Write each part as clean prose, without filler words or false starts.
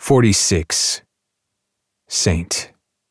46. Saint.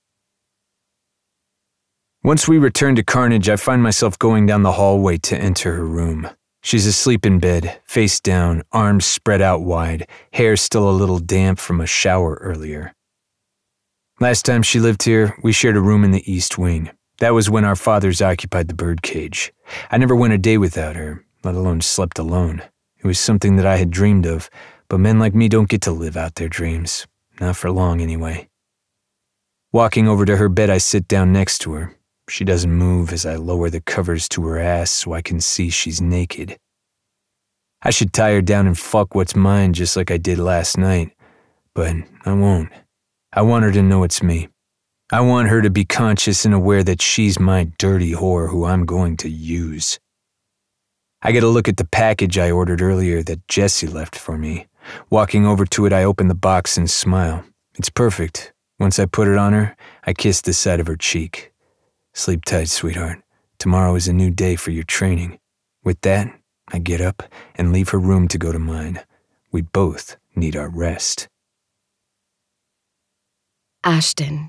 Once we return to Carnage, I find myself going down the hallway to enter her room. She's asleep in bed, face down, arms spread out wide, hair still a little damp from a shower earlier. Last time she lived here, we shared a room in the East Wing. That was when our fathers occupied the birdcage. I never went a day without her, let alone slept alone. It was something that I had dreamed of, but men like me don't get to live out their dreams. Not for long, anyway. Walking over to her bed, I sit down next to her. She doesn't move as I lower the covers to her ass so I can see she's naked. I should tie her down and fuck what's mine just like I did last night, but I won't. I want her to know it's me. I want her to be conscious and aware that she's my dirty whore who I'm going to use. I get a look at the package I ordered earlier that Jesse left for me. Walking over to it, I open the box and smile. It's perfect. Once I put it on her, I kiss the side of her cheek. Sleep tight, sweetheart. Tomorrow is a new day for your training. With that, I get up and leave her room to go to mine. We both need our rest. Ashton.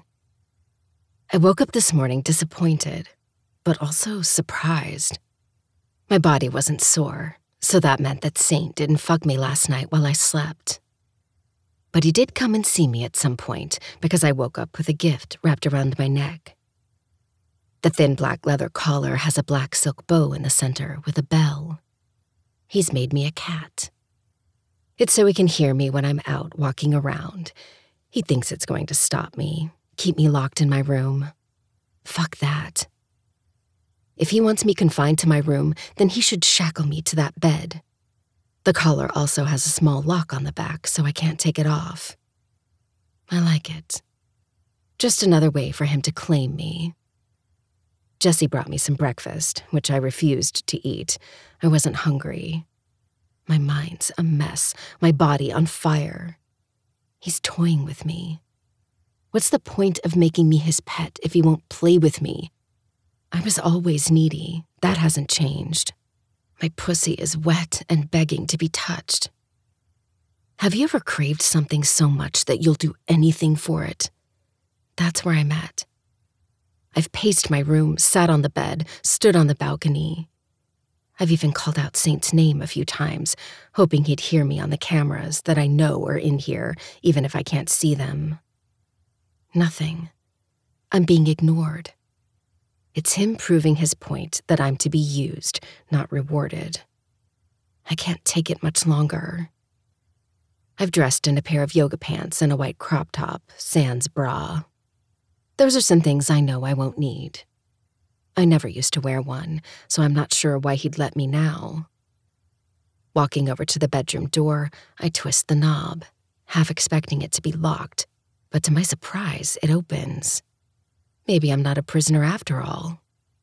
I woke up this morning disappointed, but also surprised. My body wasn't sore, so that meant that Saint didn't fuck me last night while I slept. But he did come and see me at some point because I woke up with a gift wrapped around my neck. The thin black leather collar has a black silk bow in the center with a bell. He's made me a cat. It's so he can hear me when I'm out walking around. He thinks it's going to stop me, keep me locked in my room. Fuck that. If he wants me confined to my room, then he should shackle me to that bed. The collar also has a small lock on the back, so I can't take it off. I like it. Just another way for him to claim me. Jesse brought me some breakfast, which I refused to eat. I wasn't hungry. My mind's a mess, my body on fire. He's toying with me. What's the point of making me his pet if he won't play with me? I was always needy. That hasn't changed. My pussy is wet and begging to be touched. Have you ever craved something so much that you'll do anything for it? That's where I'm at. I've paced my room, sat on the bed, stood on the balcony. I've even called out Saint's name a few times, hoping he'd hear me on the cameras that I know are in here, even if I can't see them. Nothing. I'm being ignored. It's him proving his point that I'm to be used, not rewarded. I can't take it much longer. I've dressed in a pair of yoga pants and a white crop top, sans bra. Those are some things I know I won't need. I never used to wear one, so I'm not sure why he'd let me now. Walking over to the bedroom door, I twist the knob, half expecting it to be locked, but to my surprise, it opens. Maybe I'm not a prisoner after all.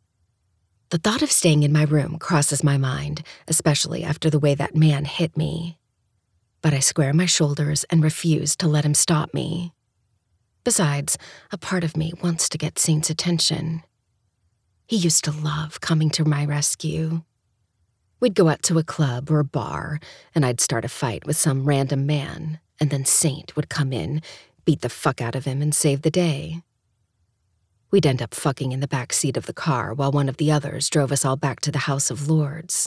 The thought of staying in my room crosses my mind, especially after the way that man hit me. But I square my shoulders and refuse to let him stop me. Besides, a part of me wants to get Saint's attention. He used to love coming to my rescue. We'd go out to a club or a bar, and I'd start a fight with some random man, and then Saint would come in, beat the fuck out of him, and save the day. We'd end up fucking in the back seat of the car while one of the others drove us all back to the House of Lords.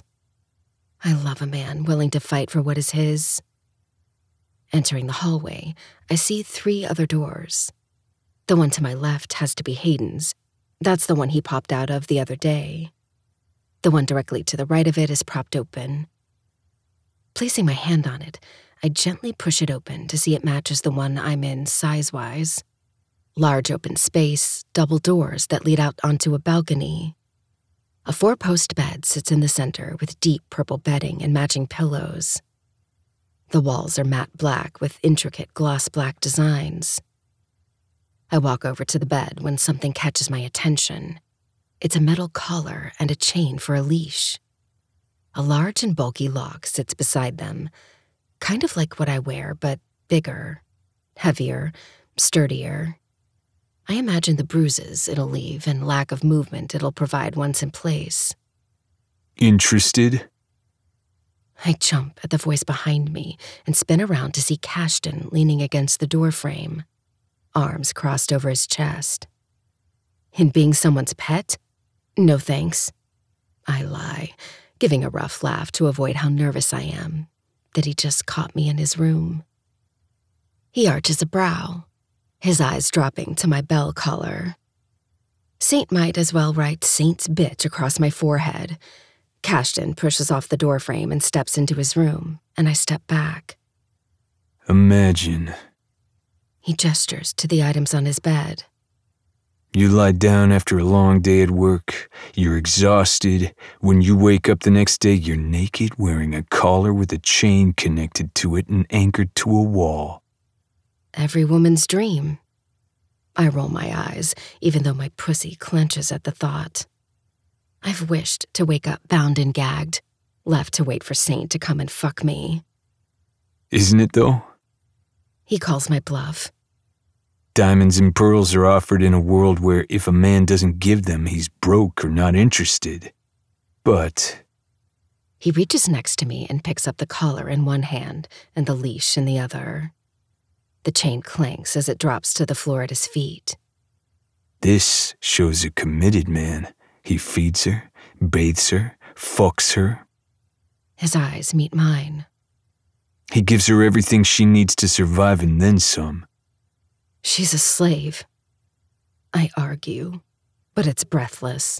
I love a man willing to fight for what is his. Entering the hallway, I see 3 other doors. The one to my left has to be Hayden's. That's the one he popped out of the other day. The one directly to the right of it is propped open. Placing my hand on it, I gently push it open to see it matches the one I'm in size-wise. Large open space, double doors that lead out onto a balcony. A 4-post bed sits in the center with deep purple bedding and matching pillows. The walls are matte black with intricate gloss black designs. I walk over to the bed when something catches my attention. It's a metal collar and a chain for a leash. A large and bulky lock sits beside them, kind of like what I wear, but bigger, heavier, sturdier. I imagine the bruises it'll leave and lack of movement it'll provide once in place. Interested? I jump at the voice behind me and spin around to see Cashton leaning against the doorframe, arms crossed over his chest. In being someone's pet? No thanks. I lie, giving a rough laugh to avoid how nervous I am that he just caught me in his room. He arches a brow, his eyes dropping to my bell collar. Saint might as well write Saint's bitch across my forehead. Cashton pushes off the doorframe and steps into his room, and I step back. Imagine. He gestures to the items on his bed. You lie down after a long day at work. You're exhausted. When you wake up the next day, you're naked, wearing a collar with a chain connected to it and anchored to a wall. Every woman's dream. I roll my eyes, even though my pussy clenches at the thought. I've wished to wake up bound and gagged, left to wait for Saint to come and fuck me. Isn't it, though? He calls my bluff. Diamonds and pearls are offered in a world where if a man doesn't give them, he's broke or not interested. But... He reaches next to me and picks up the collar in one hand and the leash in the other. The chain clanks as it drops to the floor at his feet. This shows a committed man. He feeds her, bathes her, fucks her. His eyes meet mine. He gives her everything she needs to survive and then some. She's a slave. I argue, but it's breathless.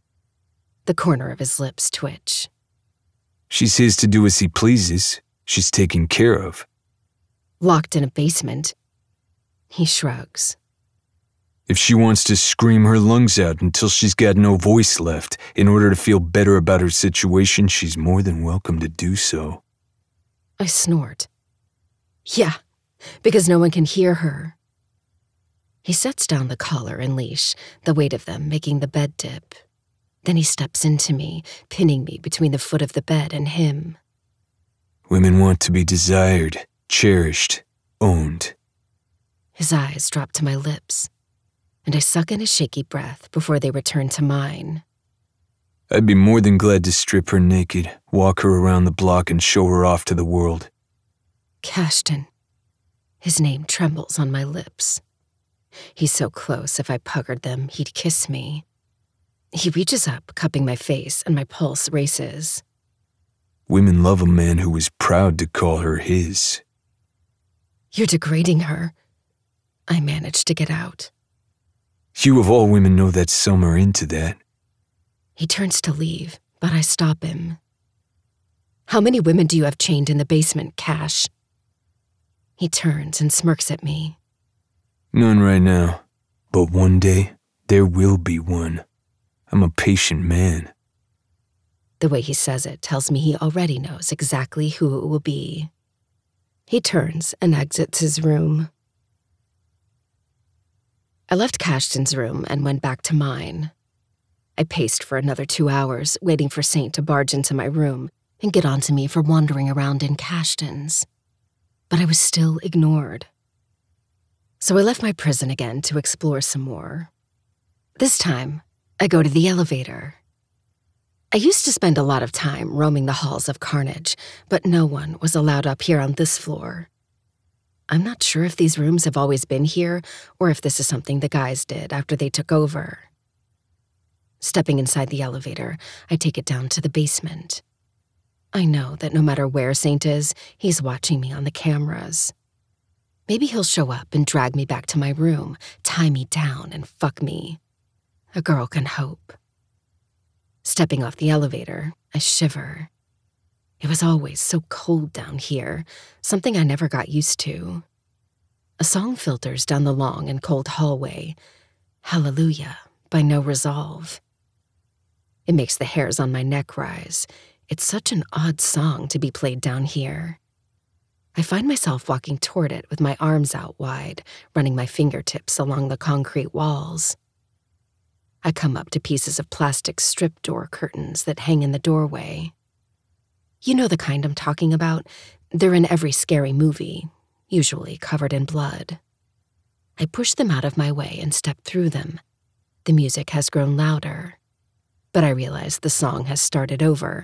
The corner of his lips twitch. She's his to do as he pleases. She's taken care of. Locked in a basement. He shrugs. If she wants to scream her lungs out until she's got no voice left in order to feel better about her situation, she's more than welcome to do so. I snort. Yeah, because no one can hear her. He sets down the collar and leash, the weight of them making the bed dip. Then he steps into me, pinning me between the foot of the bed and him. Women want to be desired, cherished, owned. His eyes drop to my lips, and I suck in a shaky breath before they return to mine. I'd be more than glad to strip her naked, walk her around the block, and show her off to the world. Cashton. His name trembles on my lips. He's so close, if I puckered them, he'd kiss me. He reaches up, cupping my face, and my pulse races. Women love a man who is proud to call her his. You're degrading her. I managed to get out. You of all women know that some are into that. He turns to leave, but I stop him. How many women do you have chained in the basement, Cash? He turns and smirks at me. None right now, but one day there will be one. I'm a patient man. The way he says it tells me he already knows exactly who it will be. He turns and exits his room. I left Cashton's room and went back to mine. I paced for another 2 hours, waiting for Saint to barge into my room and get onto me for wandering around in Cashton's. But I was still ignored. So I left my prison again to explore some more. This time, I go to the elevator. I used to spend a lot of time roaming the halls of Carnage, but no one was allowed up here on this floor. I'm not sure if these rooms have always been here or if this is something the guys did after they took over. Stepping inside the elevator, I take it down to the basement. I know that no matter where Saint is, he's watching me on the cameras. Maybe he'll show up and drag me back to my room, tie me down, and fuck me. A girl can hope. Stepping off the elevator, I shiver. It was always so cold down here, something I never got used to. A song filters down the long and cold hallway, Hallelujah by No Resolve. It makes the hairs on my neck rise. It's such an odd song to be played down here. I find myself walking toward it with my arms out wide, running my fingertips along the concrete walls. I come up to pieces of plastic strip door curtains that hang in the doorway. You know the kind I'm talking about? They're in every scary movie, usually covered in blood. I push them out of my way and step through them. The music has grown louder, but I realize the song has started over,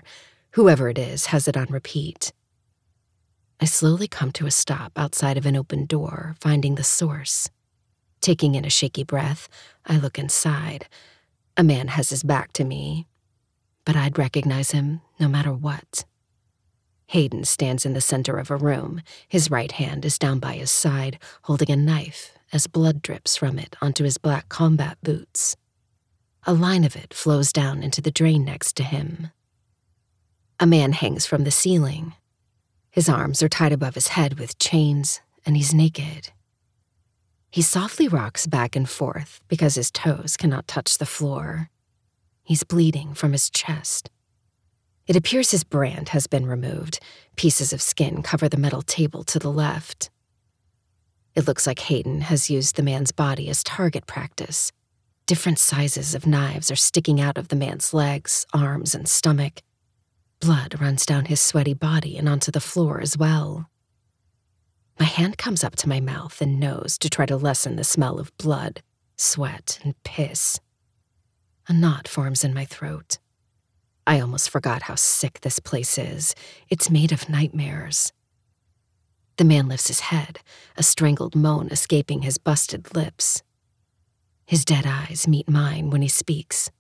Whoever it is has it on repeat. I slowly come to a stop outside of an open door, finding the source. Taking in a shaky breath, I look inside. A man has his back to me, but I'd recognize him no matter what. Hayden stands in the center of a room. His right hand is down by his side, holding a knife as blood drips from it onto his black combat boots. A line of it flows down into the drain next to him. A man hangs from the ceiling. His arms are tied above his head with chains, and he's naked. He softly rocks back and forth because his toes cannot touch the floor. He's bleeding from his chest. It appears his brand has been removed. Pieces of skin cover the metal table to the left. It looks like Hayden has used the man's body as target practice. Different sizes of knives are sticking out of the man's legs, arms, and stomach. Blood runs down his sweaty body and onto the floor as well. My hand comes up to my mouth and nose to try to lessen the smell of blood, sweat, and piss. A knot forms in my throat. I almost forgot how sick this place is. It's made of nightmares. The man lifts his head, a strangled moan escaping his busted lips. His dead eyes meet mine when he speaks.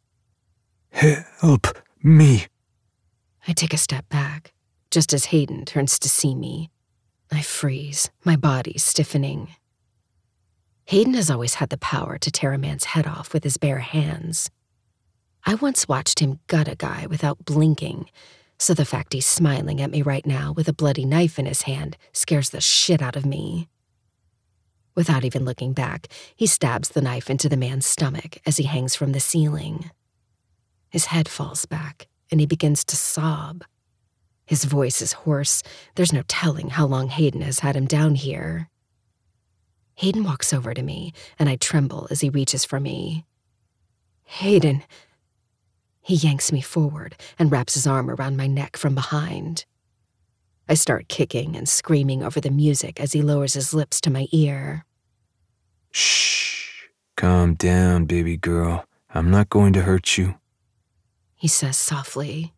Help me. I take a step back, just as Hayden turns to see me. I freeze, my body stiffening. Hayden has always had the power to tear a man's head off with his bare hands. I once watched him gut a guy without blinking, so the fact he's smiling at me right now with a bloody knife in his hand scares the shit out of me. Without even looking back, he stabs the knife into the man's stomach as he hangs from the ceiling. His head falls back, and he begins to sob. His voice is hoarse. There's no telling how long Hayden has had him down here. Hayden walks over to me, and I tremble as he reaches for me. Hayden. He yanks me forward and wraps his arm around my neck from behind. I start kicking and screaming over the music as he lowers his lips to my ear. Shh. Calm down, baby girl. I'm not going to hurt you, he says softly.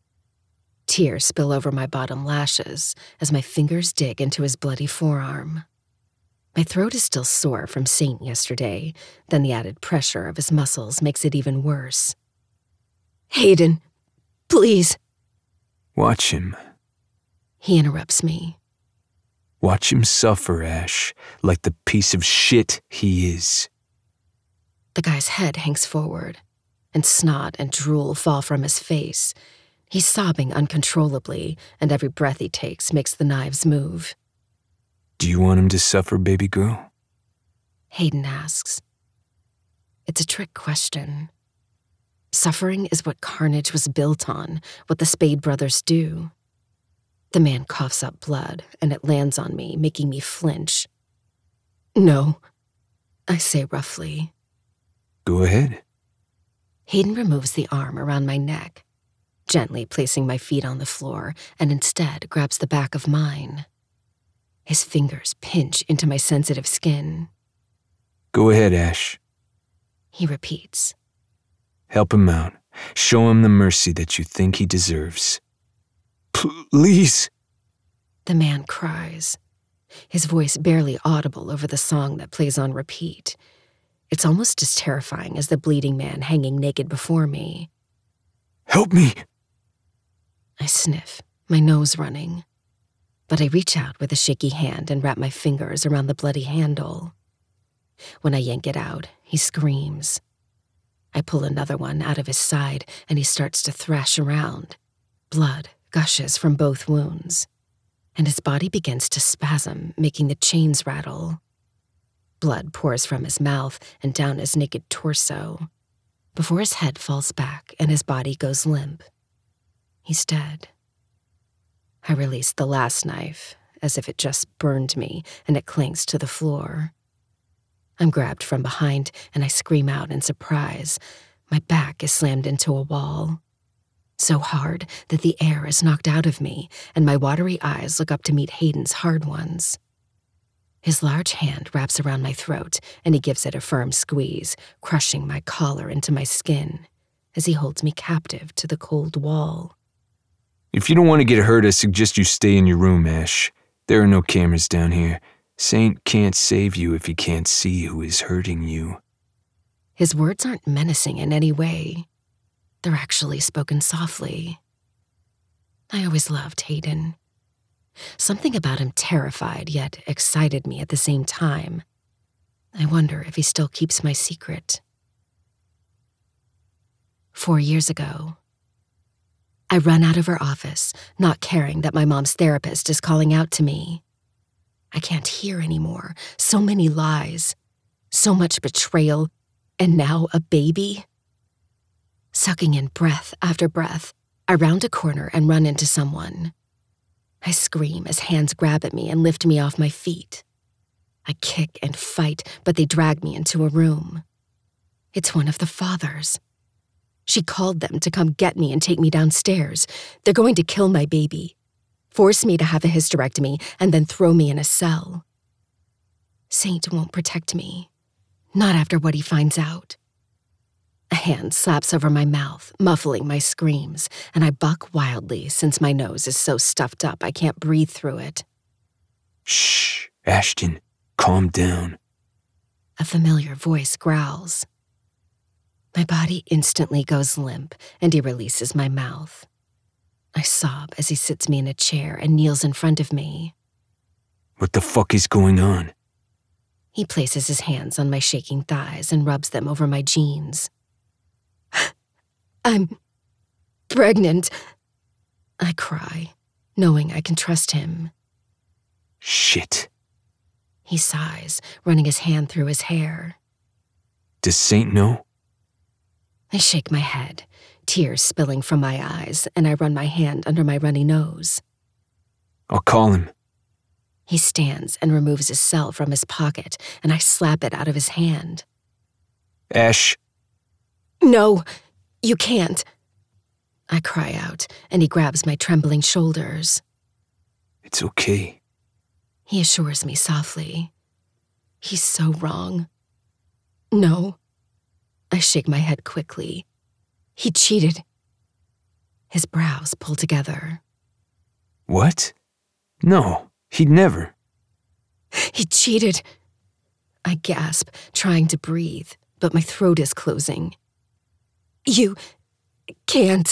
Tears spill over my bottom lashes as my fingers dig into his bloody forearm. My throat is still sore from Saint yesterday, then the added pressure of his muscles makes it even worse. Hayden, please. Watch him. He interrupts me. Watch him suffer, Ash, like the piece of shit he is. The guy's head hangs forward, and snot and drool fall from his face. He's sobbing uncontrollably, and every breath he takes makes the knives move. Do you want him to suffer, baby girl? Hayden asks. It's a trick question. Suffering is what Carnage was built on, what the Spade brothers do. The man coughs up blood, and it lands on me, making me flinch. No, I say roughly. Go ahead. Hayden removes the arm around my neck, gently placing my feet on the floor, and instead grabs the back of mine. His fingers pinch into my sensitive skin. Go ahead, Ash. He repeats. Help him out. Show him the mercy that you think he deserves. Please. The man cries, his voice barely audible over the song that plays on repeat. It's almost as terrifying as the bleeding man hanging naked before me. Help me. I sniff, my nose running. But I reach out with a shaky hand and wrap my fingers around the bloody handle. When I yank it out, he screams. I pull another one out of his side, and he starts to thrash around. Blood gushes from both wounds, and his body begins to spasm, making the chains rattle. Blood pours from his mouth and down his naked torso, before his head falls back and his body goes limp. He's dead. I release the last knife, as if it just burned me, and it clings to the floor. I'm grabbed from behind, and I scream out in surprise. My back is slammed into a wall, so hard that the air is knocked out of me, and my watery eyes look up to meet Hayden's hard ones. His large hand wraps around my throat, and he gives it a firm squeeze, crushing my collar into my skin as he holds me captive to the cold wall. If you don't want to get hurt, I suggest you stay in your room, Ash. There are no cameras down here. Saint can't save you if he can't see who is hurting you. His words aren't menacing in any way. They're actually spoken softly. I always loved Hayden. Something about him terrified yet excited me at the same time. I wonder if he still keeps my secret. 4 years ago, I run out of her office, not caring that my mom's therapist is calling out to me. I can't hear anymore. So many lies, so much betrayal, and now a baby. Sucking in breath after breath, I round a corner and run into someone. I scream as hands grab at me and lift me off my feet. I kick and fight, but they drag me into a room. It's one of the fathers. She called them to come get me and take me downstairs. They're going to kill my baby, force me to have a hysterectomy, and then throw me in a cell. Saint won't protect me, not after what he finds out. A hand slaps over my mouth, muffling my screams, and I buck wildly since my nose is so stuffed up I can't breathe through it. Shh, Ashton, calm down. A familiar voice growls. My body instantly goes limp, and he releases my mouth. I sob as he sits me in a chair and kneels in front of me. What the fuck is going on? He places his hands on my shaking thighs and rubs them over my jeans. I'm pregnant. I cry, knowing I can trust him. Shit. He sighs, running his hand through his hair. Does Saint know? I shake my head, tears spilling from my eyes, and I run my hand under my runny nose. I'll call him. He stands and removes his cell from his pocket, and I slap it out of his hand. Ash. No, you can't. I cry out, and he grabs my trembling shoulders. It's okay. He assures me softly. He's so wrong. No. I shake my head quickly. He cheated. His brows pull together. What? No, he'd never. He cheated. I gasp, trying to breathe, but my throat is closing. You can't.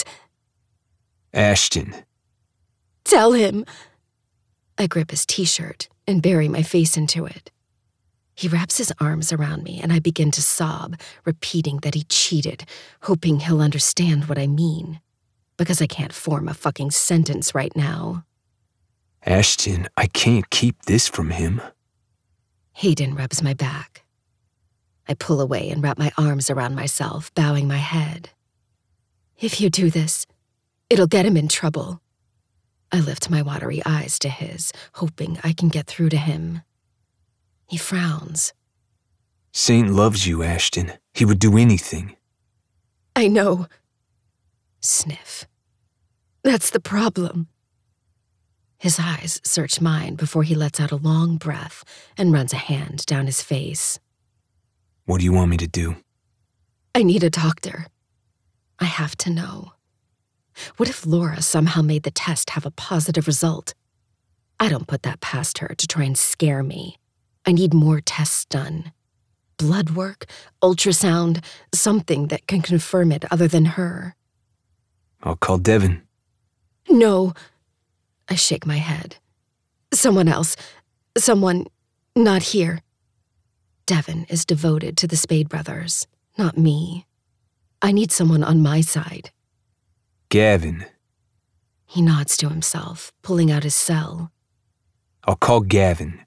Ashton. Tell him. I grip his t-shirt and bury my face into it. He wraps his arms around me and I begin to sob, repeating that he cheated, hoping he'll understand what I mean, because I can't form a fucking sentence right now. Ashton, I can't keep this from him. Hayden rubs my back. I pull away and wrap my arms around myself, bowing my head. If you do this, it'll get him in trouble. I lift my watery eyes to his, hoping I can get through to him. He frowns. Saint loves you, Ashton. He would do anything. I know. Sniff. That's the problem. His eyes search mine before he lets out a long breath and runs a hand down his face. What do you want me to do? I need a doctor. I have to know. What if Laura somehow made the test have a positive result? I don't put that past her to try and scare me. I need more tests done. Blood work, ultrasound, something that can confirm it other than her. I'll call Devin. No. I shake my head. Someone else. Someone not here. Devin is devoted to the Spade brothers, not me. I need someone on my side. Gavin. He nods to himself, pulling out his cell. I'll call Gavin.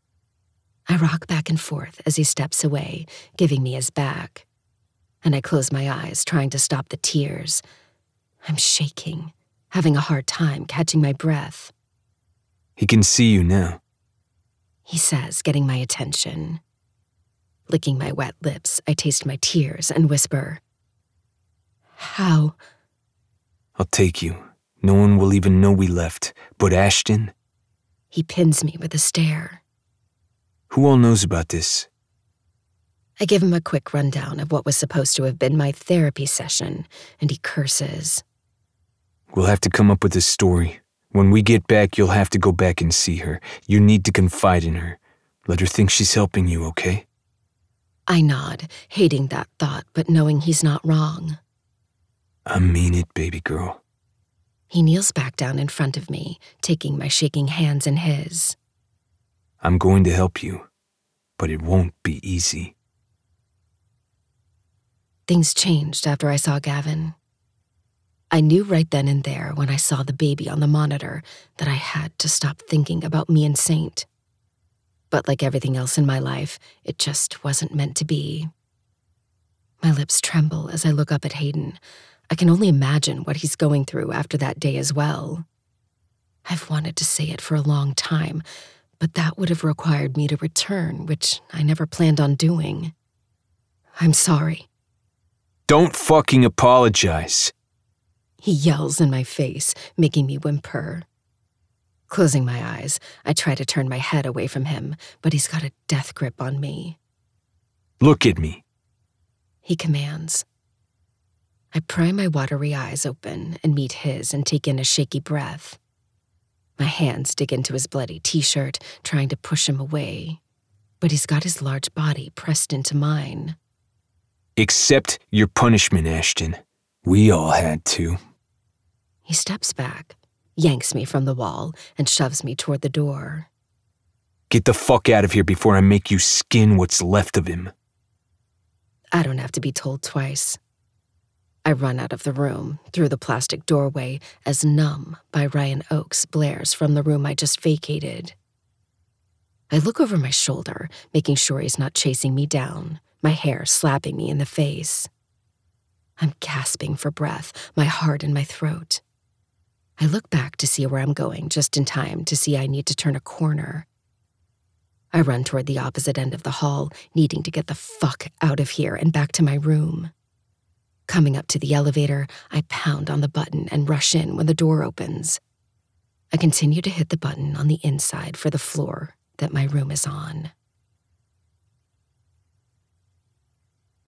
I rock back and forth as he steps away, giving me his back. And I close my eyes, trying to stop the tears. I'm shaking, having a hard time catching my breath. He can see you now. He says, getting my attention. Licking my wet lips, I taste my tears and whisper, How? I'll take you. No one will even know we left. But Ashton? He pins me with a stare. Who all knows about this? I give him a quick rundown of what was supposed to have been my therapy session, and he curses. We'll have to come up with a story. When we get back, you'll have to go back and see her. You need to confide in her. Let her think she's helping you, okay? I nod, hating that thought, but knowing he's not wrong. I mean it, baby girl. He kneels back down in front of me, taking my shaking hands in his. I'm going to help you, but it won't be easy. Things changed after I saw Gavin. I knew right then and there when I saw the baby on the monitor that I had to stop thinking about me and Saint. But like everything else in my life, it just wasn't meant to be. My lips tremble as I look up at Hayden. I can only imagine what he's going through after that day as well. I've wanted to say it for a long time, but that would have required me to return, which I never planned on doing. I'm sorry. Don't fucking apologize. He yells in my face, making me whimper. Closing my eyes, I try to turn my head away from him, but he's got a death grip on me. Look at me, he commands. I pry my watery eyes open and meet his and take in a shaky breath. My hands dig into his bloody t-shirt, trying to push him away, but he's got his large body pressed into mine. Accept your punishment, Ashton. We all had to. He steps back, yanks me from the wall, and shoves me toward the door. Get the fuck out of here before I make you skin what's left of him. I don't have to be told twice. I run out of the room, through the plastic doorway, as Numb by Ryan Oakes blares from the room I just vacated. I look over my shoulder, making sure he's not chasing me down, my hair slapping me in the face. I'm gasping for breath, my heart in my throat. I look back to see where I'm going just in time to see I need to turn a corner. I run toward the opposite end of the hall, needing to get the fuck out of here and back to my room. Coming up to the elevator, I pound on the button and rush in when the door opens. I continue to hit the button on the inside for the floor that my room is on.